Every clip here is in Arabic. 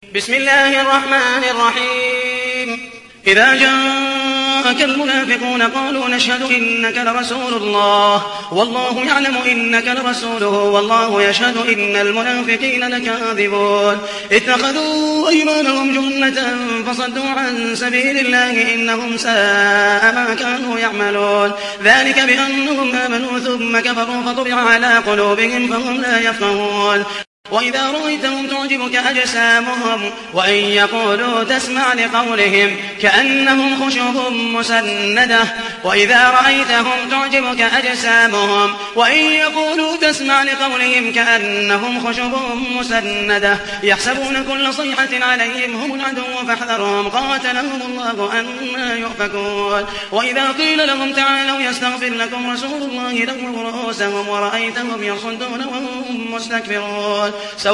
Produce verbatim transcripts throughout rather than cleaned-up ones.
بسم الله الرحمن الرحيم إذا جاءك المنافقون قالوا نشهد إنك لرسول الله والله يعلم إنك لرسوله والله يشهد إن المنافقين لكاذبون اتخذوا أيمانهم جنة فصدوا عن سبيل الله إنهم ساء ما كانوا يعملون ذلك بأنهم آمنوا ثم كفروا فطبع على قلوبهم فهم لا يفقهون وإذا رأيتهم تعجبك أجسامهم وإن يقولوا تسمع لقولهم كأنهم خشب مسندة وإذا رأيتهم تعجبك أجسامهم وإن يقولوا تسمع لقولهم كأنهم خشب مسندة يحسبون كل صيحة عليهم هم العدو فاحذرهم قاتلهم الله أنى يؤفكون وإذا قيل لهم تعالوا يستغفر لكم رسول الله لووا رؤوسهم ورأيتهم يصدون وهم مستكبرون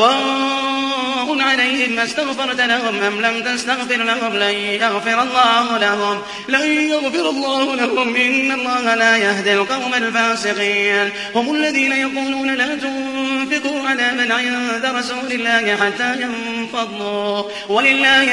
سواء عليهم استغفرت لهم أم لم تستغفر لهم لن يغفر الله لهم لن يغفر الله لهم إن الله لا يهدي القوم الفاسقين هم الذين يقولون لا تنفقوا على من عند رسول الله حتى ينفضوا ولله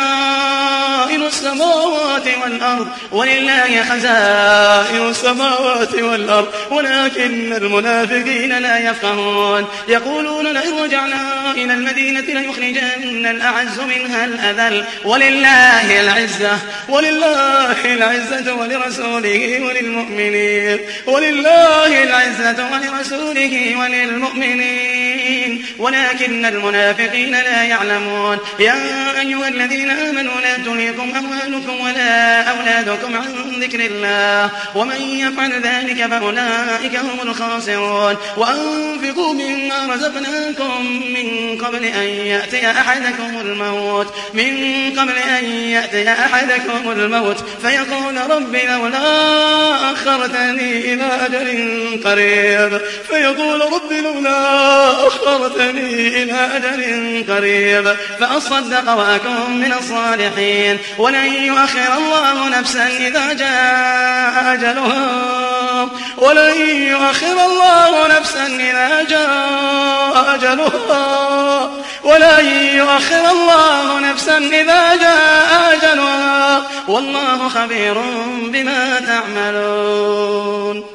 خزائن السماوات والأرض ولله خزائن السماوات والأرض ولكن المنافقين لا يفقهون يقولون لئن رجعنا إلى المدينة ليخرجن الأعز منها الأذل ولله العزة ولله العزة ولرسوله وللمؤمنين ولله العزة ولرسوله وللمؤمنين ولكن المنافقين لا يعلمون يا أيها الذين آمنوا لا تلهكم أموالكم ولا أولادكم عن ذكر الله ومن يفعل ذلك فأولئك هم الخاسرون وأنفقوا مما رزقناكم من قبل أن يأتي أحدكم الموت من قبل أن يأتي أحدكم الموت فيقول رب لولا أخرتني إلى أجل قريب فيقول رب لولا أخرتني إلى أجل قريب فأصدق وأكون من الصالحين ولن يؤخر الله نفسا إذا جاء أجلها ولن يؤخر الله نفسا إذا جاء أجلها ولن يؤخر الله نفسا إذا جاء أجلها والله خبير بما تعملون.